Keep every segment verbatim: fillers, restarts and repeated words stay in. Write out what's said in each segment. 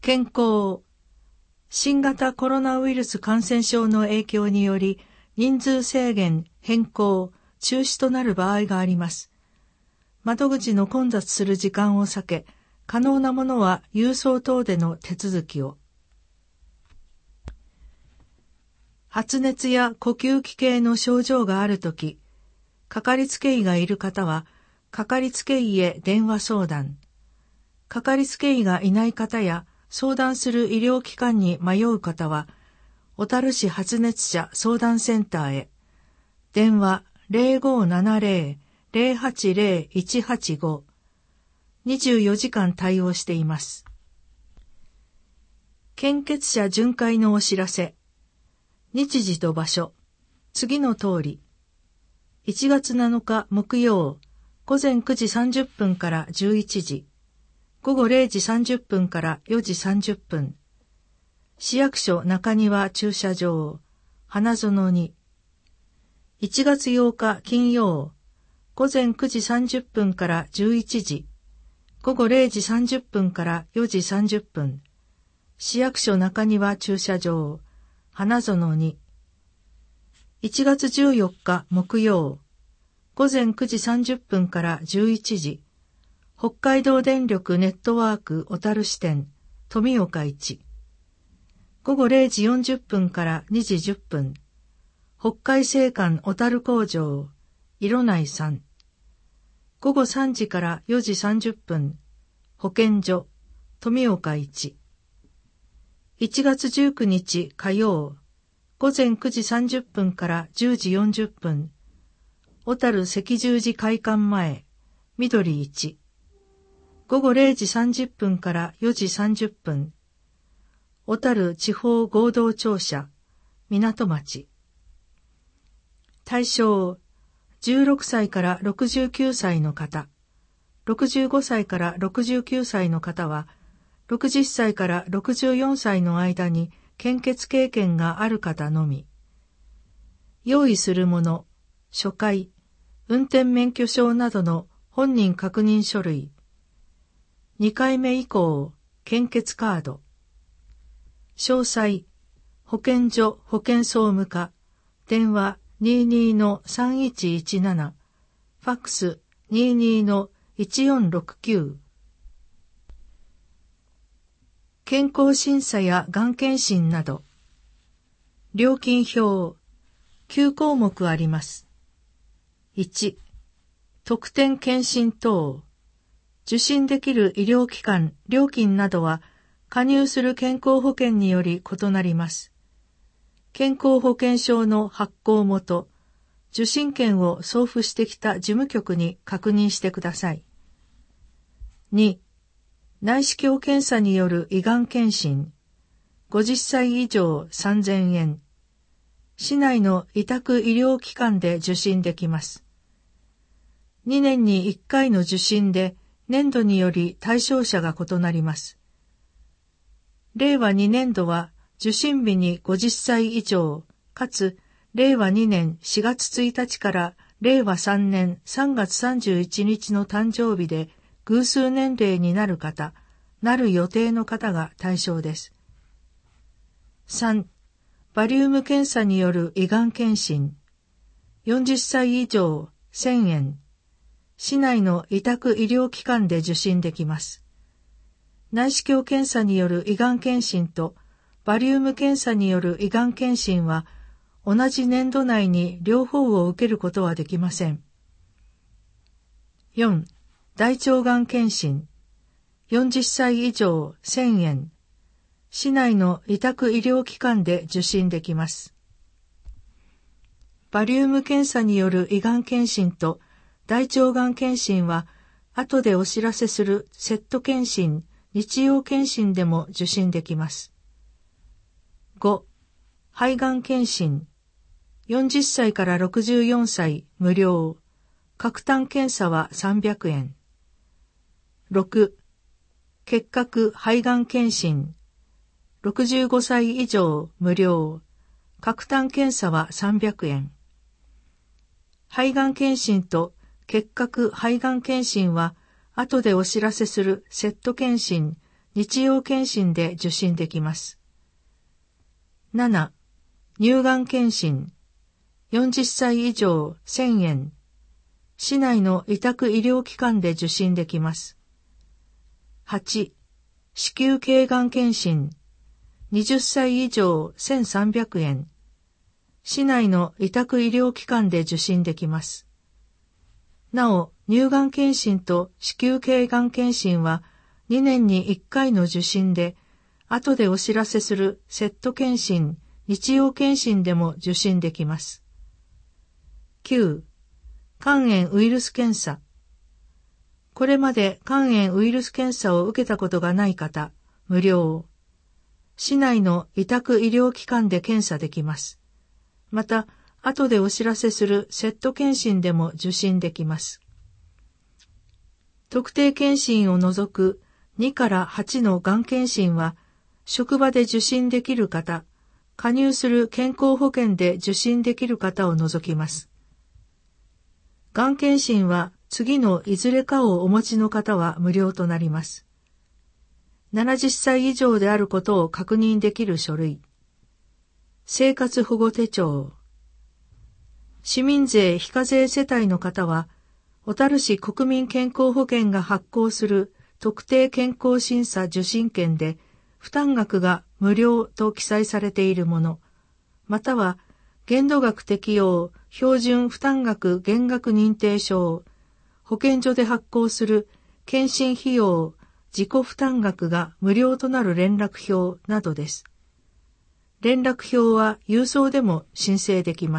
健康。新型コロナウイルス感染症の影響により、人数制限、変更、中止となる場合があります。窓口の混雑する時間を避け、可能なものは郵送等での手続きを。発熱や呼吸器系の症状があるとき、かかりつけ医がいる方は、かかりつけ医へ電話相談。かかりつけ医がいない方や、相談する医療機関に迷う方は、小樽市発熱者相談センターへ。電話 ゼロごーななゼロ ゼロはちゼロ いちはちご。にじゅうよじかん対応しています。献血者巡回のお知らせ。日時と場所。次の通り。いちがつなのか木曜、午前くじさんじゅっぷんからじゅういちじ。午後れいじさんじゅっぷんからよじさんじゅっぷん。市役所中庭駐車場、花園に。いちがつようか金曜、午前くじさんじゅっぷんからじゅういちじ。午後れいじさんじゅっぷんからよじさんじゅっぷん。市役所中庭駐車場、花園に。いちがつじゅうよっか木曜、午前くじさんじゅっぷんからじゅういちじ。北海道電力ネットワーク小樽支店、富岡いち。午後れいじよんじゅっぷんからにじじゅっぷん。北海製缶小樽工場、色内さん。午後さんじからよじさんじゅっぷん。保健所、富岡いち。いちがつじゅうくにち火曜、午前くじさんじゅっぷんからじゅうじよんじゅっぷん。小樽赤十字会館前、緑いち。午後れいじさんじゅっぷんからよじさんじゅっぷん。小樽地方合同庁舎、港町。対象、じゅうろくさいからろくじゅうきゅうさいの方。ろくじゅうごさいからろくじゅうきゅうさいの方は、ろくじゅっさいからろくじゅうよんさいの間に献血経験がある方のみ。用意するもの、書類、運転免許証などの本人確認書類。にかいめ以降、献血カード。詳細、保健所保健総務課、電話 にじゅうにのさんいちいちなな、ファックス にじゅうにのいちよんろくきゅう。健康審査やがん検診など。料金表、きゅうこうもくあります。いち、特典検診等。受診できる医療機関、料金などは、加入する健康保険により異なります。健康保険証の発行元、受診券を送付してきた事務局に確認してください。に、内視鏡検査による胃がん検診、ごじゅっさい以上さんぜんえん。市内の委託医療機関で受診できます。にねんにいっかいの受診で、年度により対象者が異なります。れいわにねんどは受診日にごじゅっさい以上、かつれいわにねんしがつついたちかられいわさんねんさんがつさんじゅういちにちの誕生日で偶数年齢になる方、なる予定の方が対象です。さん、バリウム検査による胃がん検診、よんじゅっさい以上せんえん。市内の委託医療機関で受診できます。内視鏡検査による胃がん検診とバリウム検査による胃がん検診は同じ年度内に両方を受けることはできません。よん、大腸がん検診、よんじゅっさい以上せんえん。市内の委託医療機関で受診できます。バリウム検査による胃がん検診と大腸がん検診は、後でお知らせするセット検診、日曜検診でも受診できます。ご、肺がん検診。よんじゅっさいからろくじゅうよんさい無料。核炭検査はさんびゃくえん。ろく、結核肺がん検診。ろくじゅうごさい以上無料。核炭検査はさんびゃくえん。肺がん検診と結核肺がん検診は、後でお知らせするセット検診、 日曜検診で受診できます。なな、乳がん検診、よんじゅっさい以上せんえん、市内の委託医療機関で受診できます。はち、子宮頸がん検診、はたち以上せんさんびゃくえん、市内の委託医療機関で受診できます。なお、乳がん検診と子宮頸がん検診はにねんにいっかいの受診で、後でお知らせするセット検診、日曜検診でも受診できます。きゅう、肝炎ウイルス検査。これまで肝炎ウイルス検査を受けたことがない方、無料。市内の委託医療機関で検査できます。また、後でお知らせするセット検診でも受診できます。特定検診を除くにからはちのがん検診は、職場で受診できる方、加入する健康保険で受診できる方を除きます。がん検診は次のいずれかをお持ちの方は無料となります。ななじゅっさい以上であることを確認できる書類。生活保護手帳。市民税非課税世帯の方は、小樽市国民健康保険が発行する特定健康審査受診券で、負担額が無料と記載されているもの、または限度額適用標準負担額減額認定証、保健所で発行する検診費用自己負担額が無料となる連絡票などです。連絡票は郵送でも申請できます。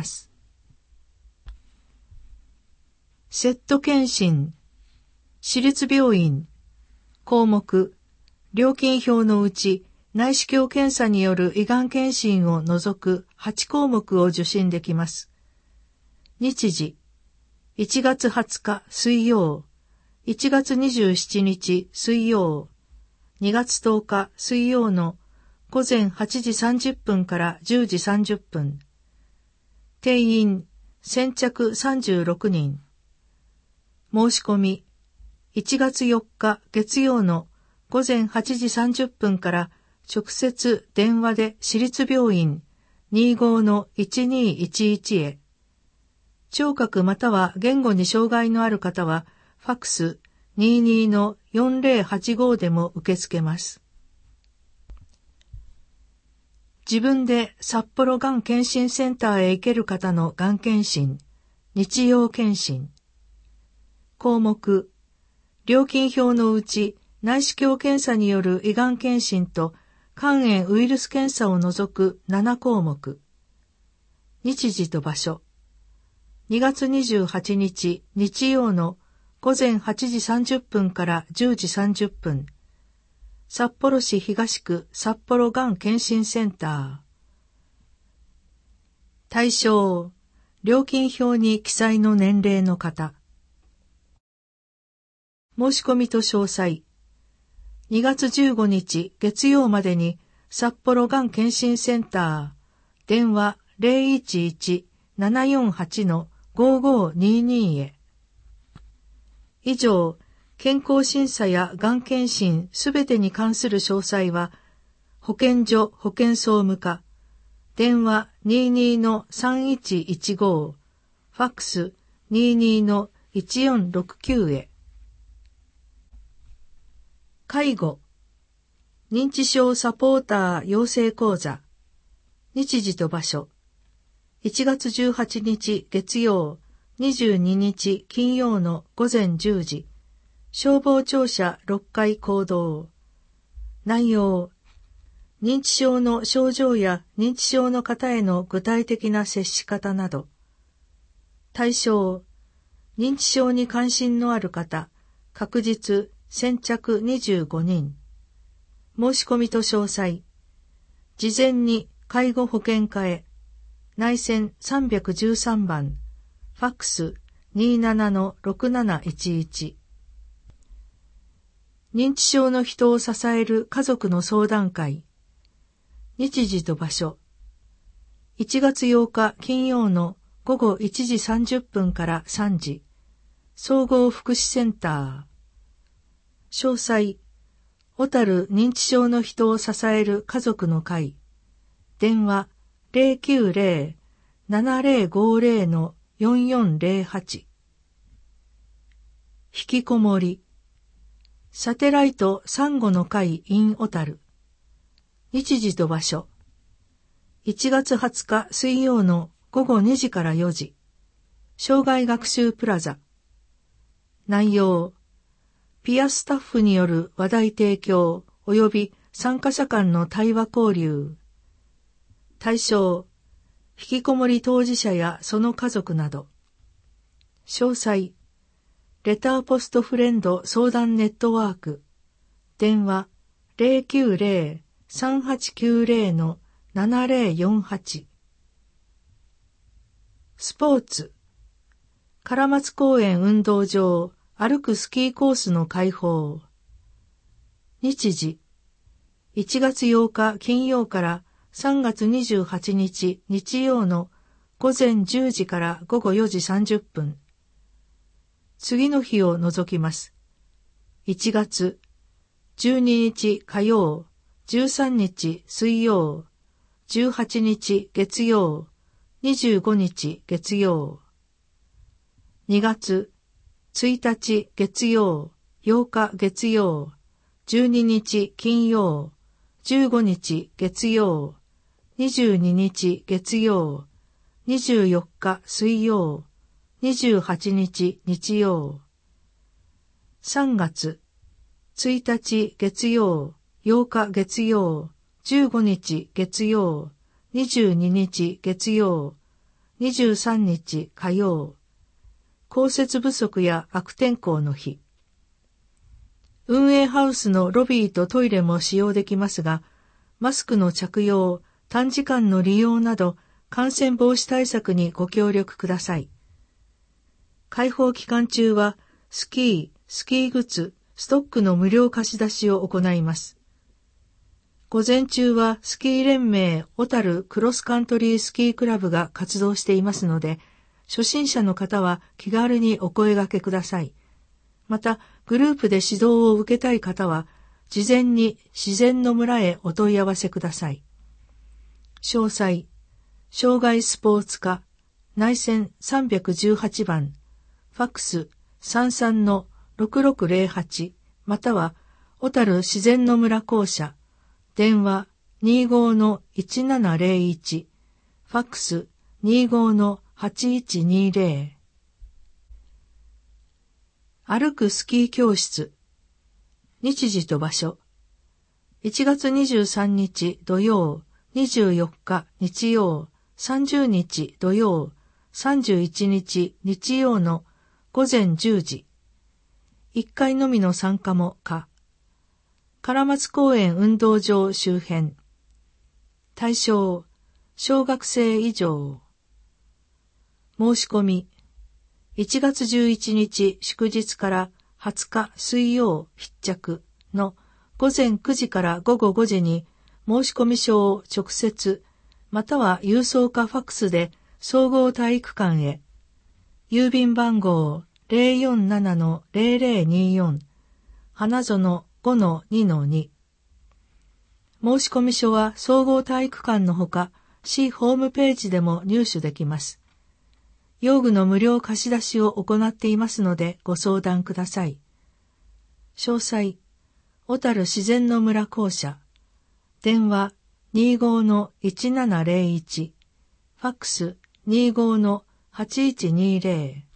セット検診、私立病院、項目、料金表のうち内視鏡検査による胃がん検診を除くはちこうもくを受診できます。日時、いちがつはつか水曜、いちがつにじゅうしちにち水曜、にがつとおか水曜のごぜんはちじさんじゅっぷんからじゅうじさんじゅっぷん。定員、先着さんじゅうろくにん。申し込み、いちがつよっか月曜のごぜんはちじさんじゅっぷんから直接電話で市立病院 にじゅうごのいちにいちいち へ。聴覚または言語に障害のある方は、ファックス にじゅうにのよんぜろはちご でも受け付けます。自分で札幌がん検診センターへ行ける方のがん検診、日曜検診。項目、料金表のうち内視鏡検査による胃がん検診と肝炎ウイルス検査を除くななこうもく。日時と場所。にがつにじゅうはちにち日曜のごぜんはちじさんじゅっぷんからじゅうじさんじゅっぷん。札幌市東区札幌がん検診センター。対象、料金表に記載の年齢の方。申し込みと詳細。にがつじゅうごにち月曜までに札幌がん検診センター、電話 ゼロいちいち ななよんはち のごごにに へ。以上、健康審査やがん検診すべてに関する詳細は、保健所保健総務課、電話 にじゅうにのさんいちいちご、ファックス にじゅうにのいちよんろくきゅう へ。介護、認知症サポーター養成講座、日時と場所、いちがつじゅうはちにち月曜、にじゅうににち金曜のごぜんじゅうじ、消防庁舎ろっかい講堂。内容、認知症の症状や認知症の方への具体的な接し方など。対象、認知症に関心のある方、確実、先着にじゅうごにん。申し込みと詳細。事前に介護保険課へ。内線さんびゃくじゅうさんばん。ファックス にじゅうななのろくなないちいち。認知症の人を支える家族の相談会。日時と場所。いちがつようか金曜のごごいちじさんじゅっぷんからさんじ。総合福祉センター。詳細、 小樽認知症の人を支える家族の会。電話 ゼロきゅうゼロ ななゼロごゼロ のよんよんゼロはち。引きこもり。サテライトサンゴの会 in 小樽。日時と場所。いちがつはつか水曜のごごにじからよじ。障害学習プラザ。内容。ピアスタッフによる話題提供及び参加者間の対話交流。対象。引きこもり当事者やその家族など。詳細。レターポストフレンド相談ネットワーク。電話 ゼロきゅうゼロ さんはちきゅうゼロ のななゼロよんはち。スポーツ。唐松公園運動場歩くスキーコースの開放。日時。いちがつようか金曜からさんがつにじゅうはちにち日曜のごぜんじゅうじからごごよじさんじゅっぷん。次の日を除きます。いちがつじゅうににち火曜、じゅうさんにち水曜、じゅうはちにち月曜、にじゅうごにち月曜。にがつついたち月曜、ようか月曜、じゅうににち金曜、じゅうごにち月曜、にじゅうににち月曜、にじゅうよっか水曜、にじゅうはちにち日曜。さんがつついたち月曜、ようか月曜、じゅうごにち月曜、にじゅうににち月曜、にじゅうさんにち火曜。降雪不足や悪天候の日。運営ハウスのロビーとトイレも使用できますが、マスクの着用、短時間の利用など感染防止対策にご協力ください。開放期間中はスキー、スキー靴、ストックの無料貸し出しを行います。午前中はスキー連盟小樽クロスカントリースキークラブが活動していますので、初心者の方は気軽にお声掛けください。また、グループで指導を受けたい方は、事前に自然の村へお問い合わせください。詳細、障害スポーツ課、内線さんびゃくじゅうはちばん、ファックス さんさんのろくろくゼロはち、または、小樽自然の村校舎、電話 にじゅうごのいちななゼロいち、ファックス にじゅうごのはちいちにゼロ。歩くスキー教室。日時と場所。いちがつにじゅうさんにち土曜、にじゅうよっか日曜、さんじゅうにち土曜、さんじゅういちにち日曜のごぜんじゅうじ。いっかいのみの参加も可。唐松公園運動場周辺。対象、小学生以上。申し込み。いちがつじゅういちにち祝日からはつか水曜必着のごぜんくじからごごごじに申し込み書を直接または郵送かファックスで総合体育館へ。郵便番号 ゼロよんななのゼロゼロによん 花園 ごのにのに。申し込み書は総合体育館のほか市ホームページでも入手できます。用具の無料貸し出しを行っていますのでご相談ください。詳細、小樽自然の村校舎。電話 にじゅうごのいちななゼロいち、ファックス にじゅうごのはちいちにゼロ。